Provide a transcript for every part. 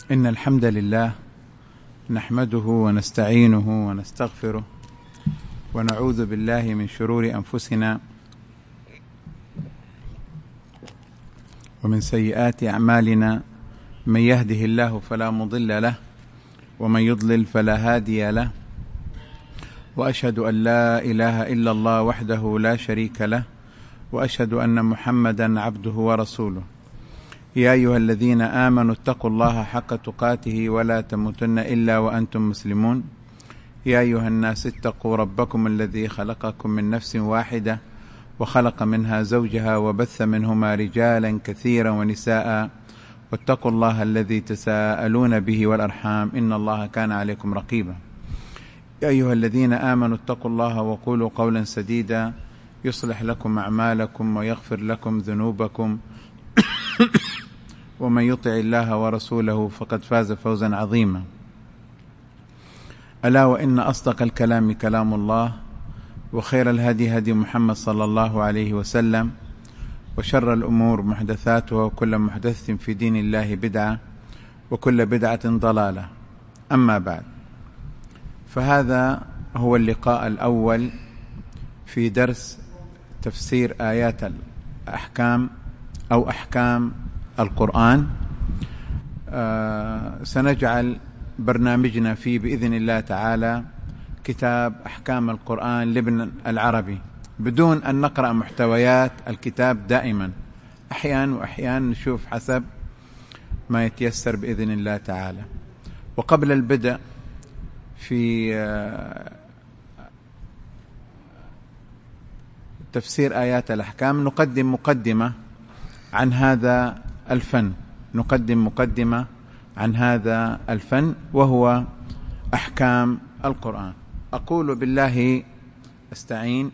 إن الحمد لله نحمده ونستعينه ونستغفره ونعوذ بالله من شرور أنفسنا ومن سيئات أعمالنا، من يهده الله فلا مضل له ومن يضلل فلا هادي له، وأشهد أن لا إله إلا الله وحده لا شريك له، وأشهد أن محمدا عبده ورسوله. يا أيها الذين آمنوا اتقوا الله حق تقاته ولا تموتن إلا وأنتم مسلمون. يا أيها الناس اتقوا ربكم الذي خلقكم من نفس واحدة وخلق منها زوجها وبث منهما رجالا كثيرا ونساء، واتقوا الله الذي تساءلون به والأرحام إن الله كان عليكم رقيبا. يا أيها الذين آمنوا اتقوا الله وقولوا قولا سديدا يصلح لكم أعمالكم ويغفر لكم ذنوبكم ومن يطع الله ورسوله فقد فاز فوزا عظيما. ألا وإن أصدق الكلام كلام الله، وخير الهدي هدي محمد صلى الله عليه وسلم، وشر الأمور محدثاتها، وكل محدثة في دين الله بدعة، وكل بدعة ضلالة. أما بعد، فهذا هو اللقاء الأول في درس تفسير آيات الأحكام أو أحكام القرآن. سنجعل برنامجنا فيه بإذن الله تعالى كتاب أحكام القرآن لابن العربي، بدون أن نقرأ محتويات الكتاب دائما، أحيانا وأحيانا نشوف حسب ما يتيسر بإذن الله تعالى. وقبل البدء في تفسير آيات الأحكام نقدم مقدمة عن هذا الفن، وهو أحكام القرآن. أقول بالله أستعين.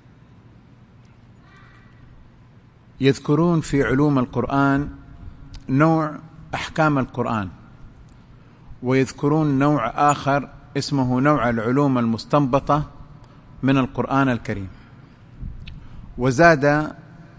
يذكرون في علوم القرآن نوع أحكام القرآن، ويذكرون نوع آخر اسمه نوع العلوم المستنبطة من القرآن الكريم. وزاد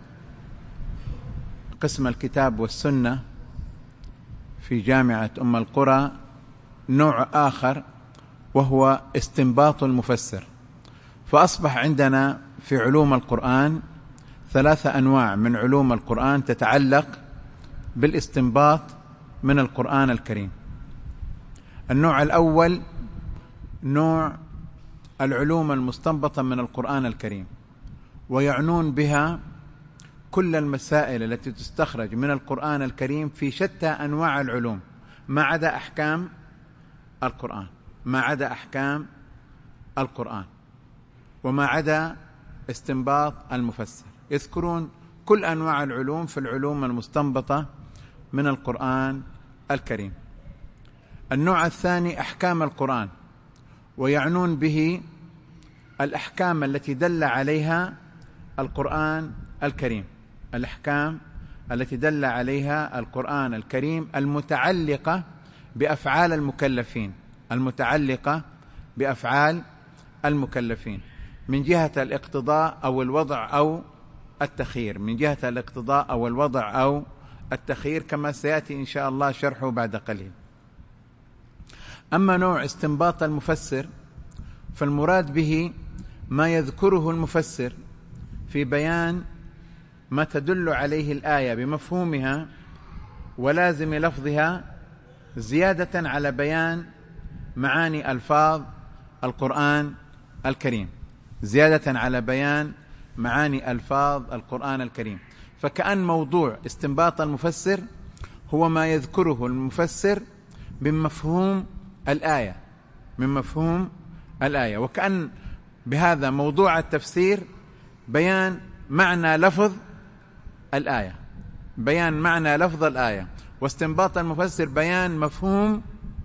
قسم الكتاب والسنة في جامعة أم القرى نوع آخر وهو استنباط المفسر. فأصبح عندنا في علوم القرآن 3 أنواع من علوم القرآن تتعلق بالاستنباط من القرآن الكريم. النوع الأول نوع العلوم المستنبطة من القرآن الكريم، ويعنون بها كل المسائل التي تستخرج من القرآن الكريم في شتى أنواع العلوم، ما عدا أحكام القرآن، وما عدا استنباط المفسر. يذكرون كل أنواع العلوم في العلوم المستنبطة من القرآن الكريم. النوع الثاني أحكام القرآن، ويعنون به الأحكام التي دل عليها القرآن الكريم، الأحكام التي دل عليها القرآن الكريم المتعلقة بأفعال المكلفين من جهة الاقتضاء أو الوضع أو التخيير، كما سيأتي إن شاء الله شرحه بعد قليل. أما نوع استنباط المفسر فالمراد به ما يذكره المفسر في بيان ما تدل عليه الآية بمفهومها ولازم لفظها، زيادة على بيان معاني ألفاظ القرآن الكريم. فكأن موضوع استنباط المفسر هو ما يذكره المفسر من مفهوم الآية، وكأن بهذا موضوع التفسير بيان معنى لفظ الآية، واستنباط المفسر بيان مفهوم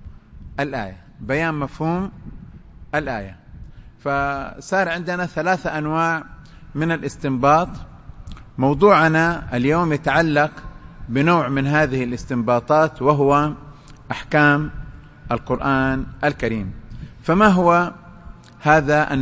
الآية. فصار عندنا 3 أنواع من الاستنباط. موضوعنا اليوم يتعلق بنوع من هذه الاستنباطات، وهو أحكام القرآن الكريم. فما هو هذا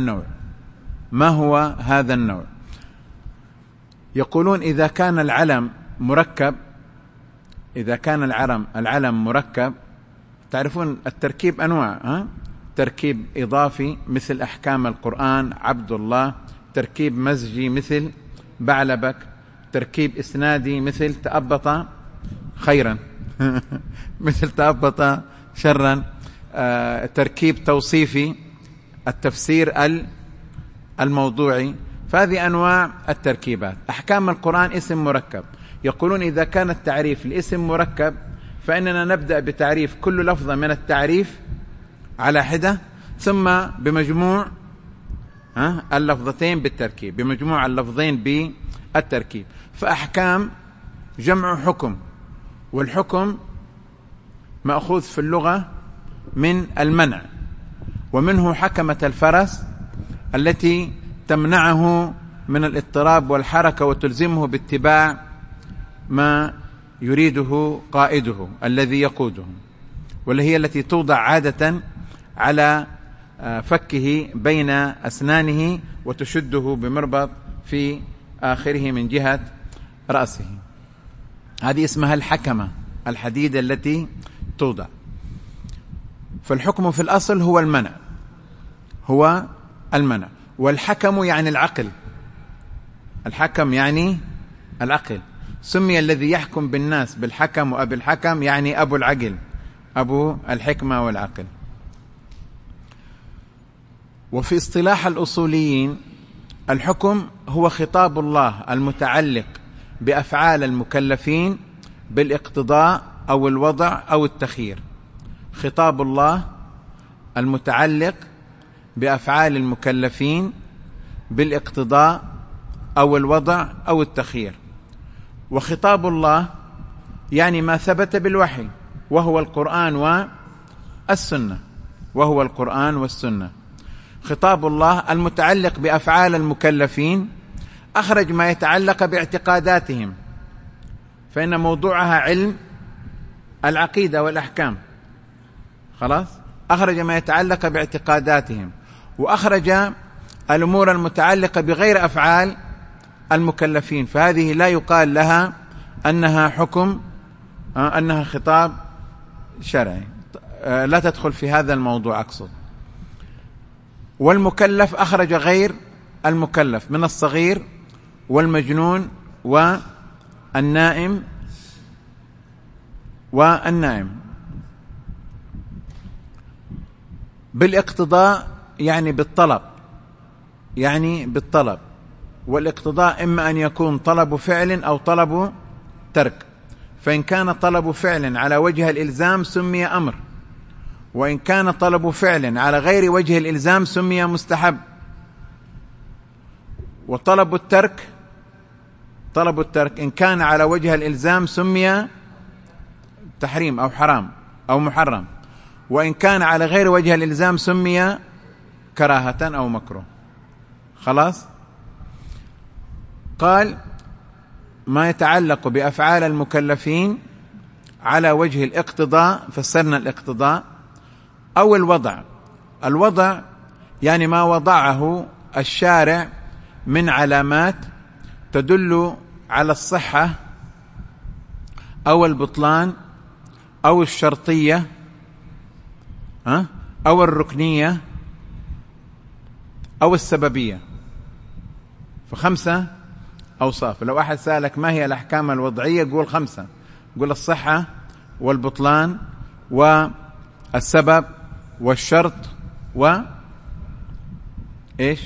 النوع؟ يقولون إذا كان العلم مركب تعرفون التركيب أنواع، تركيب إضافي مثل أحكام القرآن عبد الله، تركيب مزجي مثل بعلبك، تركيب إسنادي مثل تأبط خيرا مثل تأبط شرا، تركيب توصيفي التفسير الموضوعي. فهذه أنواع التركيبات. أحكام القرآن اسم مركب. يقولون إذا كان التعريف لاسم مركب فإننا نبدأ بتعريف كل لفظة من التعريف على حدة، ثم بمجموع اللفظتين بالتركيب، بمجموع اللفظين بالتركيب. فأحكام جمع حكم، والحكم مأخوذ في اللغة من المنع، ومنه حكمة الفرس التي تمنعه من الاضطراب والحركة وتلزمه باتباع ما يريده قائده الذي يقوده، واللي هي التي توضع عادة على فكه بين أسنانه وتشده بمربط في آخره من جهة رأسه. هذه اسمها الحكمة، الحديدة التي توضع. فالحكم في الأصل هو المنع، هو المنع. والحكم يعني العقل، الحكم يعني العقل. سمي الذي يحكم بالناس بالحكم وأبي الحكم، يعني أبو العقل، أبو الحكمة والعقل. وفي اصطلاح الأصوليين الحكم هو خطاب الله المتعلق بأفعال المكلفين بالاقتضاء أو الوضع أو التخيير. خطاب الله المتعلق بأفعال المكلفين بالاقتضاء أو الوضع أو التخيير. وخطاب الله يعني ما ثبت بالوحي، وهو القرآن والسنة، وهو القرآن والسنة. خطاب الله المتعلق بأفعال المكلفين أخرج ما يتعلق باعتقاداتهم، فإن موضوعها علم العقيدة والأحكام. خلاص، أخرج ما يتعلق باعتقاداتهم، وأخرج الأمور المتعلقة بغير أفعال المكلفين، فهذه لا يقال لها أنها حكم، أنها خطاب شرعي، لا تدخل في هذا الموضوع أقصد. والمكلف أخرج غير المكلف من الصغير والمجنون والنائم بالاقتضاء يعني بالطلب، يعني بالطلب. والاقتضاء إما أن يكون طلب فعل أو طلب ترك، فإن كان طلب فعل على وجه الإلزام سمي أمر، وإن كان طلب فعل على غير وجه الإلزام سمي مستحب. وطلب الترك، طلب الترك إن كان على وجه الإلزام سمي تحريم أو حرام أو محرم، وإن كان على غير وجه الإلزام سمي كراهة أو مكروه. خلاص، قال ما يتعلق بأفعال المكلفين على وجه الاقتضاء، فسرنا الاقتضاء، أو الوضع. الوضع يعني ما وضعه الشارع من علامات تدل على الصحة أو البطلان أو الشرطية أو الركنية أو السببية. فخمسة أوصاف. لو أحد سألك ما هي الأحكام الوضعية قول خمسة، قول الصحة والبطلان والسبب والشرط إيش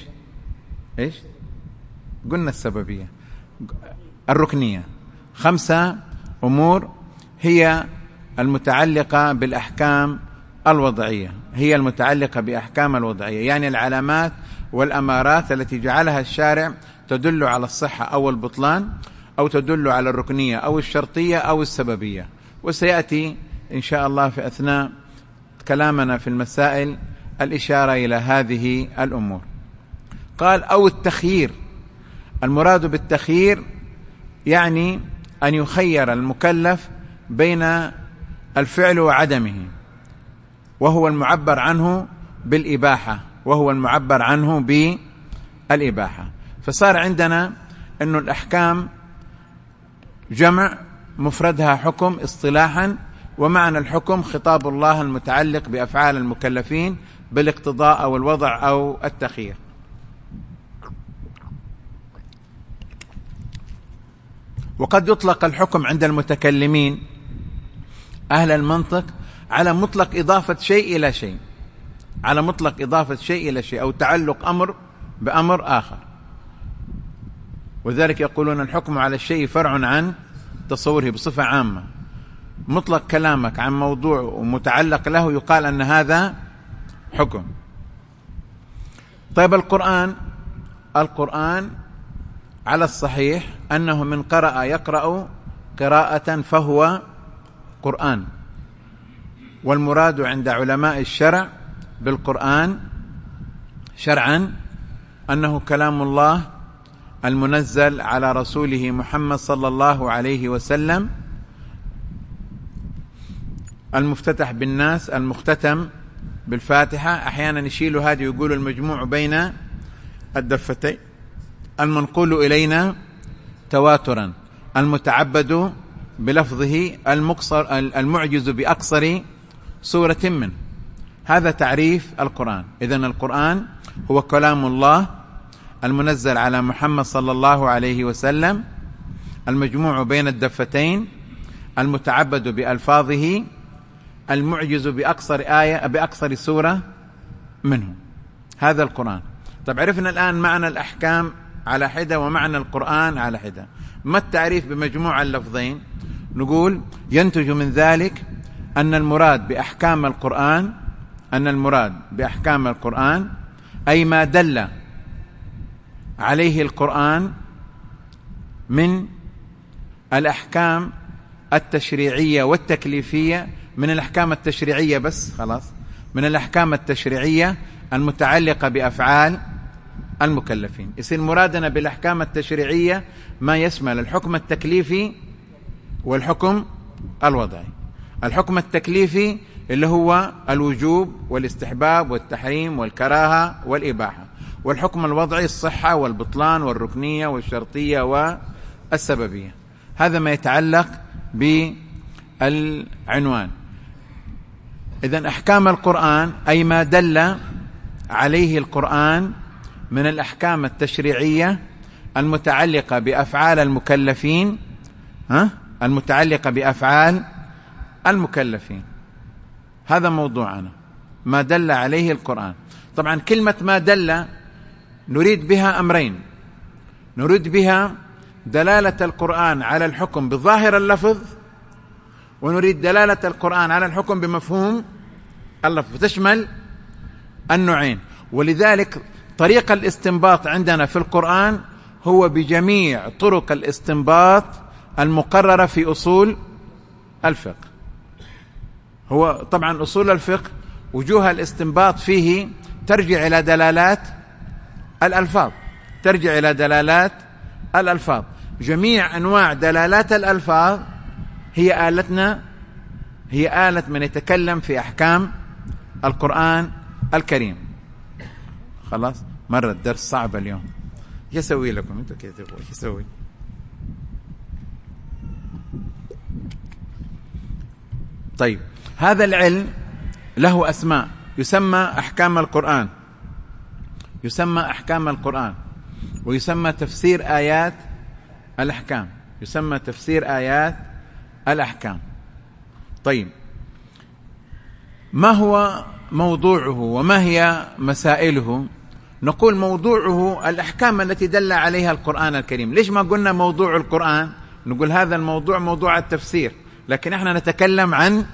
قلنا السببية، الركنية. خمسة أمور هي المتعلقة بالأحكام الوضعية، هي المتعلقة بأحكام الوضعية، يعني العلامات والأمارات التي جعلها الشارع تدل على الصحة أو البطلان، أو تدل على الركنية أو الشرطية أو السببية. وسيأتي إن شاء الله في أثناء كلامنا في المسائل الإشارة إلى هذه الأمور. قال أو التخيير. المراد بالتخيير يعني أن يخير المكلف بين الفعل وعدمه، وهو المعبر عنه بالإباحة، وهو المعبر عنه بالإباحة. فصار عندنا أن الأحكام جمع، مفردها حكم اصطلاحا، ومعنى الحكم خطاب الله المتعلق بأفعال المكلفين بالاقتضاء أو الوضع أو التخيير. وقد يطلق الحكم عند المتكلمين أهل المنطق على مطلق إضافة شيء إلى شيء، على مطلق إضافة شيء إلى شيء، أو تعلق أمر بأمر آخر. وذلك يقولون الحكم على الشيء فرع عن تصوره بصفة عامة. مطلق كلامك عن موضوع ومتعلق له يقال أن هذا حكم. طيب القرآن على الصحيح أنه من قرأ يقرأ قراءة فهو قرآن، والمراد عند علماء الشرع بالقرآن شرعا أنه كلام الله المنزل على رسوله محمد صلى الله عليه وسلم، المفتتح بالناس، المختتم بالفاتحة. أحيانا يشيلوا هذه ويقولوا المجموع بين الدفتين، المنقول إلينا تواترا، المتعبد بلفظه، المعجز بأقصر سورة منه. هذا تعريف القرآن. إذن القرآن هو كلام الله المنزل على محمد صلى الله عليه وسلم، المجموع بين الدفتين، المتعبد بألفاظه، المعجز بأقصر آية بأقصر سورة منه. هذا القرآن. طب عرفنا الآن معنى الأحكام على حدة ومعنى القرآن على حدة. ما التعريف بمجموع اللفظين؟ نقول ينتج من ذلك أن المراد بأحكام القرآن أي ما دل عليه القرآن من الأحكام التشريعية والتكليفية، من الأحكام التشريعية بس خلاص، من الأحكام التشريعية المتعلقة بأفعال المكلفين. يصير مرادنا بالأحكام التشريعية ما يشمل الحكم التكليفي والحكم الوضعي. الحكم التكليفي اللي هو الوجوب والاستحباب والتحريم والكراهة والإباحة، والحكم الوضعي الصحة والبطلان والركنية والشرطية والسببية. هذا ما يتعلق بالعنوان. إذن أحكام القرآن أي ما دل عليه القرآن من الأحكام التشريعية المتعلقة بأفعال المكلفين، المتعلقة بأفعال المكلفين. هذا موضوعنا، ما دل عليه القرآن. طبعا كلمة ما دل نريد بها أمرين: نريد بها دلالة القرآن على الحكم بظاهر اللفظ، ونريد دلالة القرآن على الحكم بمفهوم اللفظ، تشمل النوعين. ولذلك طريق الاستنباط عندنا في القرآن هو بجميع طرق الاستنباط المقررة في أصول الفقه. هو طبعا أصول الفقه وجوه الاستنباط فيه ترجع إلى دلالات الألفاظ، جميع أنواع دلالات الألفاظ هي آلتنا، هي آلة من يتكلم في أحكام القرآن الكريم. خلاص، مرة الدرس صعب اليوم. ايش اسوي لكم انتوا كيف تبغوا؟ ايش اسوي؟ طيب، هذا العلم له أسماء، يسمى أحكام القرآن، ويسمى تفسير آيات الأحكام. طيب، ما هو موضوعه وما هي مسائله؟ نقول موضوعه الأحكام التي دل عليها القرآن الكريم. ليش ما قلنا موضوع القرآن؟ نقول هذا الموضوع موضوع التفسير، لكن احنا نتكلم عن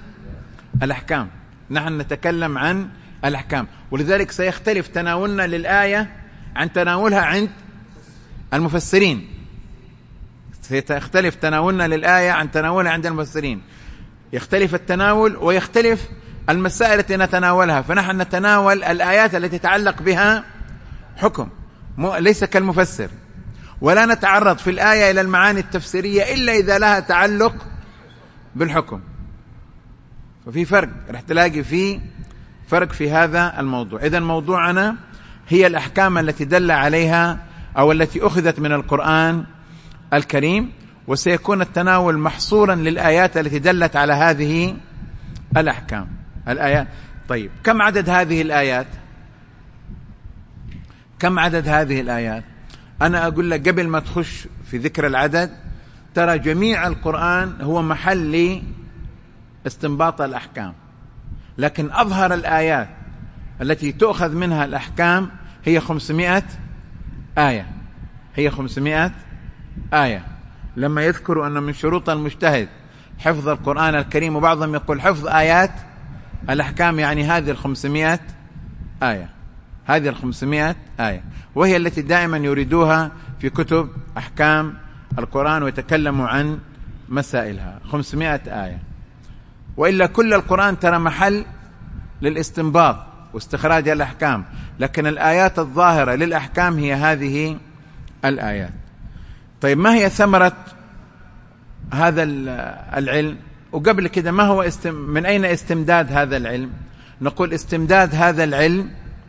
الأحكام. ولذلك سيختلف تناولنا للآية عن تناولها عند المفسرين. سيختلف تناولنا للآية عن تناولها عند المفسرين، يختلف التناول ويختلف المسائل التي نتناولها. فنحن نتناول الآيات التي تتعلق بها حكم، ليس كالمفسر، ولا نتعرض في الآية إلى المعاني التفسيرية إلا إذا لها تعلق بالحكم. ففي فرق، رح تلاقي في فرق في هذا الموضوع. إذن موضوعنا هي الأحكام التي دل عليها أو التي أخذت من القرآن الكريم، وسيكون التناول محصورا للآيات التي دلت على هذه الأحكام الآيات. طيب كم عدد هذه الآيات؟ كم عدد هذه الآيات؟ أنا أقول لك قبل ما تخش في ذكر العدد، ترى جميع القرآن هو محل استنباط الأحكام، لكن أظهر الآيات التي تؤخذ منها الأحكام هي 500 آية. هي 500 آية. لما يذكروا أن من شروط المجتهد حفظ القرآن الكريم، وبعضهم يقول حفظ آيات الأحكام، يعني هذه 500 آية. هذه 500 آية، وهي التي دائما يريدوها في كتب أحكام القرآن ويتكلموا عن مسائلها. 500 آية. وإلا كل القرآن ترى محل للاستنباط واستخراج الأحكام، لكن الآيات الظاهرة للأحكام هي هذه الآيات. طيب ما هي ثمرة هذا العلم؟ وقبل كده ما هو من أين استمداد هذا العلم؟ نقول استمداد هذا العلم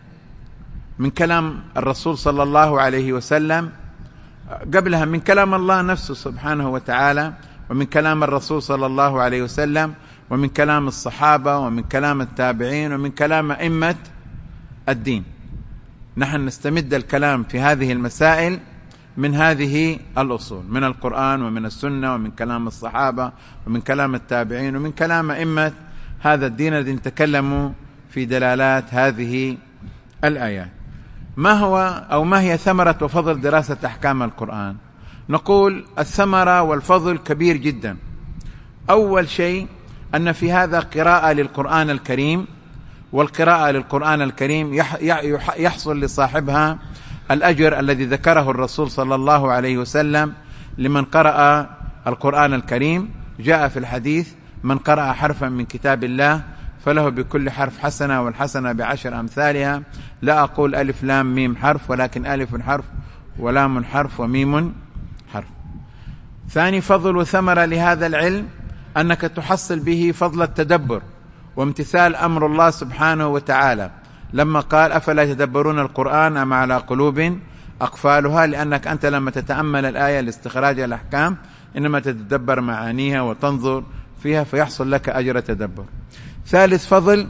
من كلام الرسول صلى الله عليه وسلم، قبلها من كلام الله نفسه سبحانه وتعالى، ومن كلام الرسول صلى الله عليه وسلم، ومن كلام الصحابة، ومن كلام التابعين، ومن كلام أئمة الدين. نحن نستمد الكلام في هذه المسائل من هذه الأصول، من القرآن ومن السنة ومن كلام الصحابة ومن كلام التابعين ومن كلام أئمة هذا الدين الذين تكلموا في دلالات هذه الآيات. ما هو أو ما هي ثمرة وفضل دراسة أحكام القرآن؟ نقول الثمرة والفضل كبير جدا. أول شيء أن في هذا قراءة للقرآن الكريم، والقراءة للقرآن الكريم يحصل لصاحبها الأجر الذي ذكره الرسول صلى الله عليه وسلم لمن قرأ القرآن الكريم. جاء في الحديث: من قرأ حرفا من كتاب الله فله بكل حرف حسنة، والحسنة ب10 أمثالها. لا أقول ألف لام ميم حرف، ولكن ألف حرف ولام حرف وميم حرف. ثاني فضل وثمرة لهذا العلم أنك تحصل به فضل التدبر وامتثال أمر الله سبحانه وتعالى لما قال: أفلا يتدبرون القرآن أم على قلوب أقفالها؟ لأنك أنت لما تتأمل الآية لاستخراج الأحكام إنما تتدبر معانيها وتنظر فيها، فيحصل لك أجر تدبر. ثالث فضل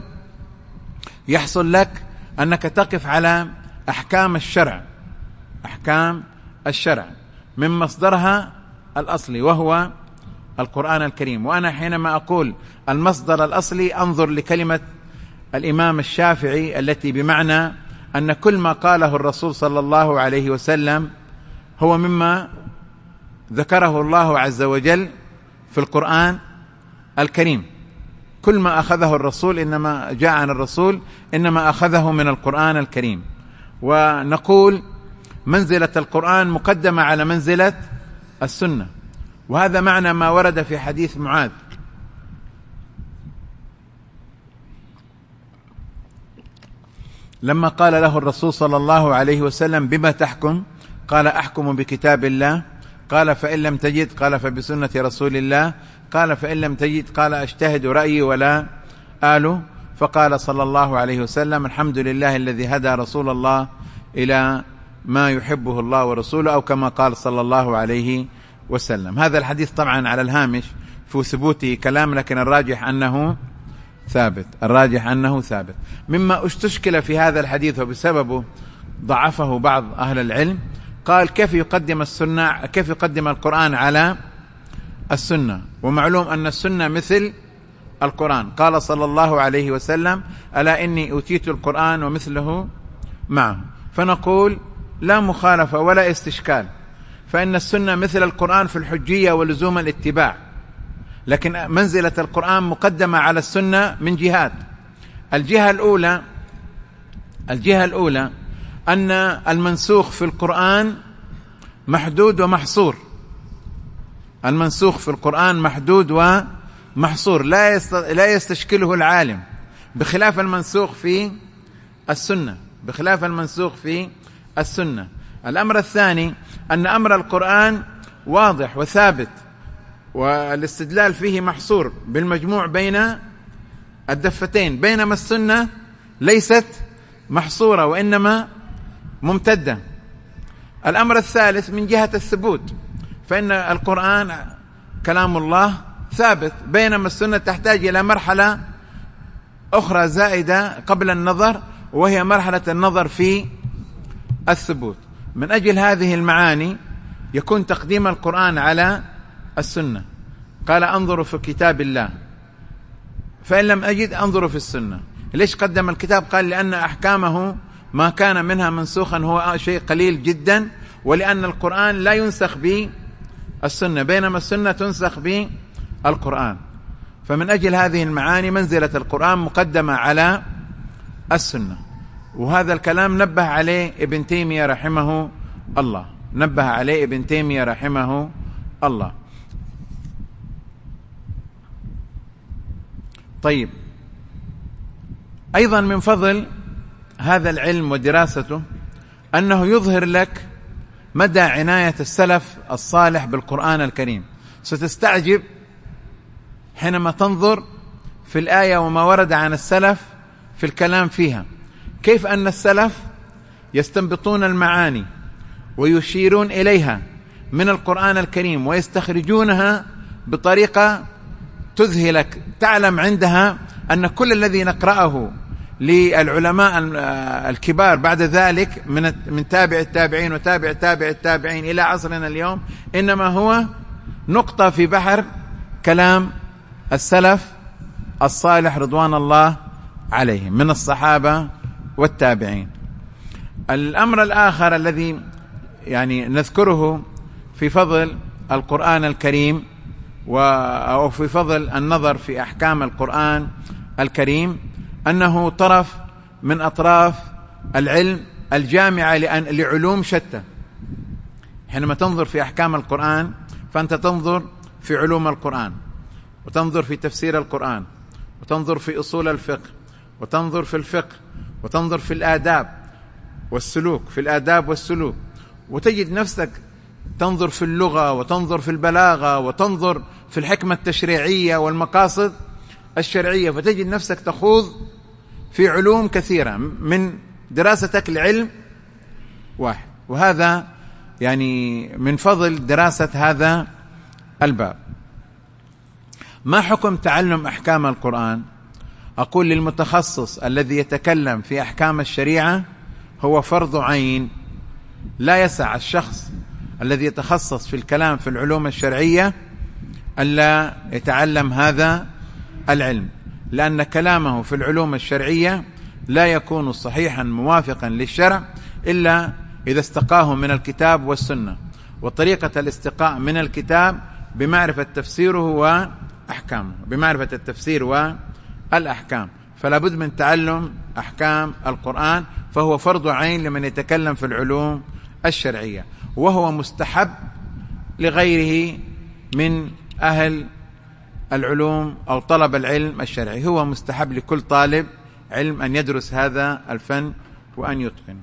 يحصل لك أنك تقف على أحكام الشرع، أحكام الشرع من مصدرها الأصلي وهو القرآن الكريم. وأنا حينما أقول المصدر الأصلي أنظر لكلمة الإمام الشافعي التي بمعنى أن كل ما قاله الرسول صلى الله عليه وسلم هو مما ذكره الله عز وجل في القرآن الكريم. كل ما أخذه الرسول إنما جاء عن الرسول إنما أخذه من القرآن الكريم. ونقول منزلة القرآن مقدمة على منزلة السنة، وهذا معنى ما ورد في حديث معاذ لما قال له الرسول صلى الله عليه وسلم: بما تحكم؟ قال: أحكم بكتاب الله. قال: فإن لم تجد؟ قال: فبسنة رسول الله. قال: فإن لم تجد؟ قال: أجتهد رأيي ولا آله. فقال صلى الله عليه وسلم: الحمد لله الذي هدى رسول الله إلى ما يحبه الله ورسوله، أو كما قال صلى الله عليه وسلم. هذا الحديث طبعا على الهامش في ثبوته كلام، لكن الراجح أنه ثابت. الراجح أنه ثابت. مما استشكل في هذا الحديث وبسببه ضعفه بعض أهل العلم، قال: كيف يقدم السنة، كيف يقدم القرآن على السنة؟ ومعلوم أن السنة مثل القرآن. قال صلى الله عليه وسلم: ألا إني أوتيت القرآن ومثله معه. فنقول لا مخالفة ولا استشكال، فإن السنة مثل القرآن في الحجية ولزوم الاتباع، لكن منزلة القرآن مقدمة على السنة من جهات. الجهة الأولى أن المنسوخ في القرآن محدود ومحصور. المنسوخ في القرآن محدود ومحصور، لا يستشكله العالم، بخلاف المنسوخ في السنة. بخلاف المنسوخ في السنة. الأمر الثاني أن أمر القرآن واضح وثابت، والاستدلال فيه محصور بالمجموع بين الدفتين، بينما السنة ليست محصورة وإنما ممتدة. الأمر الثالث من جهة الثبوت، فإن القرآن كلام الله ثابت، بينما السنة تحتاج إلى مرحلة أخرى زائدة قبل النظر، وهي مرحلة النظر في الثبوت. من أجل هذه المعاني يكون تقديم القرآن على السنة. قال انظروا في كتاب الله، فإن لم أجد انظروا في السنة. ليش قدم الكتاب؟ قال لأن أحكامه ما كان منها منسوخا هو شيء قليل جدا، ولأن القرآن لا ينسخ بالسنة، بينما السنة تنسخ بالقرآن. فمن أجل هذه المعاني منزلة القرآن مقدمة على السنة. وهذا الكلام نبه عليه ابن تيمية رحمه الله، نبه عليه ابن تيمية رحمه الله. طيب، أيضا من فضل هذا العلم ودراسته أنه يظهر لك مدى عناية السلف الصالح بالقرآن الكريم. ستستعجب حينما تنظر في الآية وما ورد عن السلف في الكلام فيها، كيف أن السلف يستنبطون المعاني ويشيرون إليها من القرآن الكريم ويستخرجونها بطريقة تذهلك. تعلم عندها أن كل الذي نقرأه للعلماء الكبار بعد ذلك من تابع التابعين وتابع تابع التابعين إلى عصرنا اليوم إنما هو نقطة في بحر كلام السلف الصالح رضوان الله عليهم من الصحابة والتابعين. الأمر الآخر الذي نذكره في فضل القرآن الكريم أو في فضل النظر في أحكام القرآن الكريم أنه طرف من أطراف العلم الجامعة لعلوم شتى. حينما تنظر في أحكام القرآن فأنت تنظر في علوم القرآن، وتنظر في تفسير القرآن، وتنظر في أصول الفقه، وتنظر في الفقه، وتنظر في الآداب والسلوك، في الآداب والسلوك، وتجد نفسك تنظر في اللغة، وتنظر في البلاغة، وتنظر في الحكمة التشريعية والمقاصد الشرعية، فتجد نفسك تخوض في علوم كثيرة من دراستك لعلم واحد. وهذا من فضل دراسة هذا الباب. ما حكم تعلم أحكام القرآن؟ أقول للمتخصص الذي يتكلم في أحكام الشريعة هو فرض عين. لا يسع الشخص الذي يتخصص في الكلام في العلوم الشرعية ألا يتعلم هذا العلم، لأن كلامه في العلوم الشرعية لا يكون صحيحا موافقا للشرع إلا إذا استقاه من الكتاب والسنة. وطريقة الاستقاء من الكتاب بمعرفة تفسيره وأحكامه، بمعرفة التفسير والأحكام. فلا بد من تعلم أحكام القرآن، فهو فرض عين لمن يتكلم في العلوم الشرعية، وهو مستحب لغيره من أهل العلوم أو طلب العلم الشرعي. هو مستحب لكل طالب علم أن يدرس هذا الفن وأن يتقن.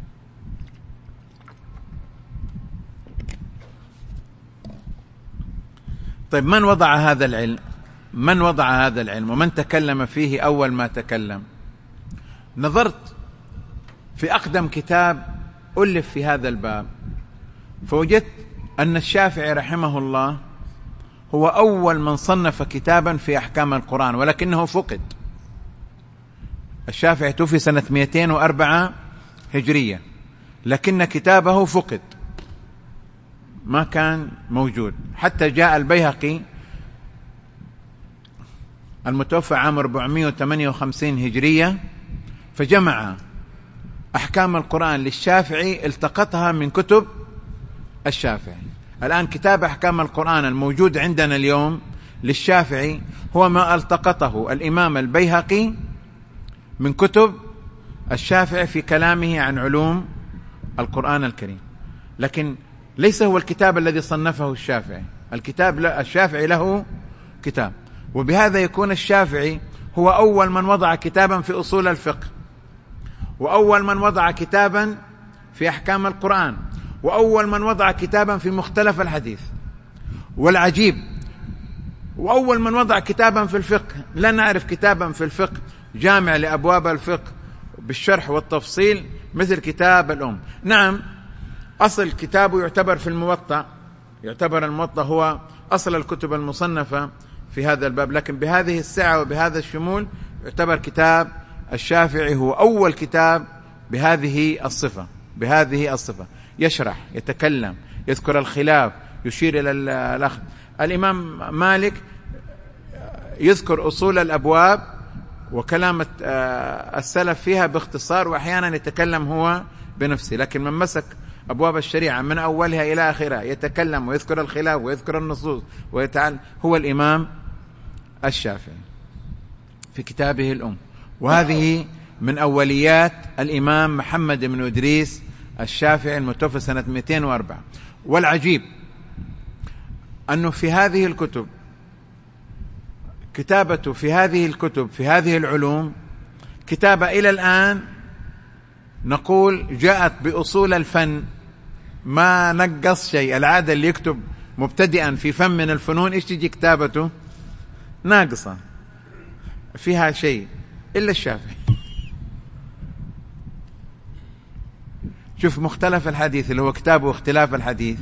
طيب، من وضع هذا العلم؟ من وضع هذا العلم ومن تكلم فيه أول ما تكلم؟ نظرت في أقدم كتاب ألف في هذا الباب فوجدت أن الشافعي رحمه الله هو أول من صنف كتابا في أحكام القرآن، ولكنه فقد. الشافعي توفي سنة 204 هجرية، لكن كتابه فقد، ما كان موجود. حتى جاء البيهقي المتوفى عام 458 هجرية فجمع أحكام القرآن للشافعي، التقطها من كتب الشافعي. الآن كتاب أحكام القرآن الموجود عندنا اليوم للشافعي هو ما التقطه الإمام البيهقي من كتب الشافعي في كلامه عن علوم القرآن الكريم، لكن ليس هو الكتاب الذي صنفه الشافعي. الشافعي له كتاب، وبهذا يكون الشافعي هو أول من وضع كتابا في أصول الفقه، وأول من وضع كتابا في أحكام القرآن، وأول من وضع كتابا في مختلف الحديث. والعجيب، وأول من وضع كتابا في الفقه. لا نعرف كتابا في الفقه جامع لأبواب الفقه بالشرح والتفصيل مثل كتاب الأم. نعم، أصل كتابه يعتبر في الموطأ، يعتبر الموطأ هو أصل الكتب المصنفة في هذا الباب، لكن بهذه السعة وبهذا الشمول يعتبر كتاب الشافعي هو أول كتاب بهذه الصفة، يشرح، يتكلم، يذكر الخلاف، يشير إلى الأخذ. الإمام مالك يذكر أصول الأبواب وكلام السلف فيها باختصار، وأحيانا يتكلم هو بنفسه، لكن من مسك أبواب الشريعة من أولها إلى آخرها يتكلم ويذكر الخلاف ويذكر النصوص ويتعلم هو الإمام الشافعي في كتابه الأم. وهذه من أوليات الإمام محمد بن إدريس الشافعي المتوفى سنة 204. والعجيب أنه في هذه الكتب، كتابته في هذه الكتب في هذه العلوم كتابة إلى الآن نقول جاءت بأصول الفن، ما نقص شيء. العادة اللي يكتب مبتدئا في فن من الفنون إيش تجي كتابته ناقصة فيها شيء، إلا الشافعي. شوف مختلف الحديث اللي هو كتابه اختلاف الحديث،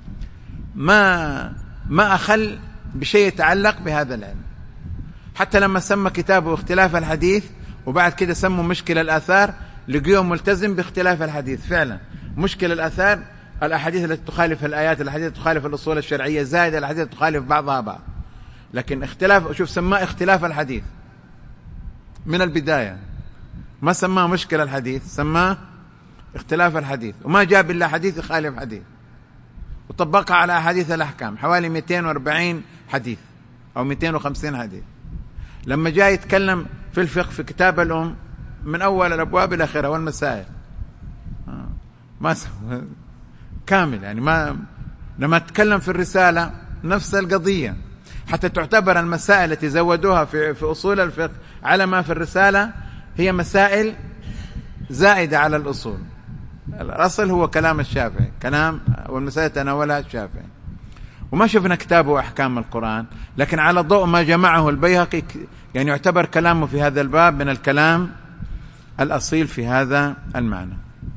ما أخل بشيء يتعلق بهذا العلم. حتى لما سمى كتابه اختلاف الحديث وبعد كده سموا مشكل الآثار، لقيهم ملتزم باختلاف الحديث فعلا. مشكل الآثار الأحاديث التي تخالف الآيات، الأحاديث التي تخالف الأصول الشرعية، زائد الأحاديث التي تخالف بعضها بعض. لكن اختلاف، شوف سماه اختلاف الحديث من البداية، ما سماه مشكل الحديث، سماه اختلاف الحديث، وما جاب إلا حديث يخالف حديث، وطبقها على أحاديث الأحكام حوالي 240 حديث أو 250 حديث. لما جاء يتكلم في الفقه في كتاب الأم من أول الأبواب إلى آخرها والمسائل ما كامل، يعني ما لما تكلم في الرسالة نفس القضية، حتى تعتبر المسائل التي زودوها في أصول الفقه على ما في الرسالة هي مسائل زائدة على الأصول. الأصل هو كلام الشافعي، كلام والمسائل تناولها الشافعي. وما شفنا كتابه أحكام القرآن، لكن على ضوء ما جمعه البيهقي يعني يعتبر كلامه في هذا الباب من الكلام الأصيل في هذا المعنى.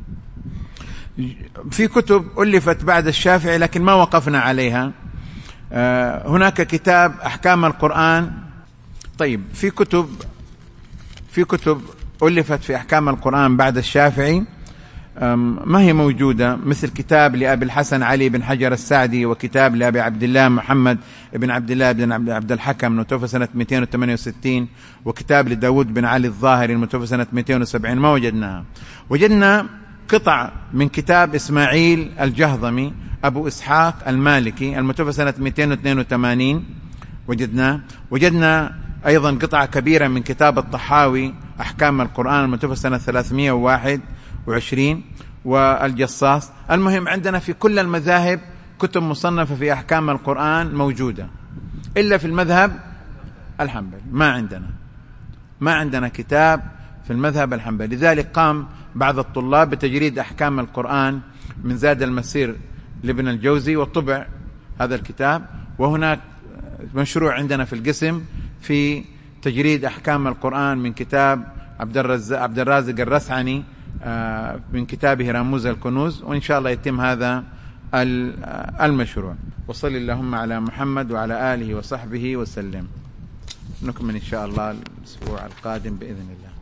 في كتب ألفت بعد الشافعي لكن ما وقفنا عليها. هناك كتاب أحكام القرآن. طيب في كتب ألفت في أحكام القرآن بعد الشافعي ما هي موجودة، مثل كتاب لأبي الحسن علي بن حجر السعدي، وكتاب لأبي عبد الله محمد بن عبد الله بن عبد الحكم المتوفى سنة 268، وكتاب لداود بن علي الظاهري المتوفى سنة 270. ما وجدناها. وجدنا قطع من كتاب إسماعيل الجهضمي أبو إسحاق المالكي المتوفى سنة 282 وجدنا أيضا قطعة كبيرة من كتاب الطحاوي أحكام القرآن المتوفى سنة 321 والجصاص. المهم عندنا في كل المذاهب كتب مصنفة في أحكام القرآن موجودة، إلا في المذهب الحنبلي ما عندنا كتاب في المذهب الحنبلي. لذلك قام بعض الطلاب بتجريد أحكام القرآن من زاد المسير لابن الجوزي وطبع هذا الكتاب. وهناك مشروع عندنا في القسم في تجريد أحكام القرآن من كتاب عبد الرازق الرسعني من كتابه رموز الكنوز، وإن شاء الله يتم هذا المشروع. وصل اللهم على محمد وعلى آله وصحبه وسلم. نكمل إن شاء الله الأسبوع القادم بإذن الله.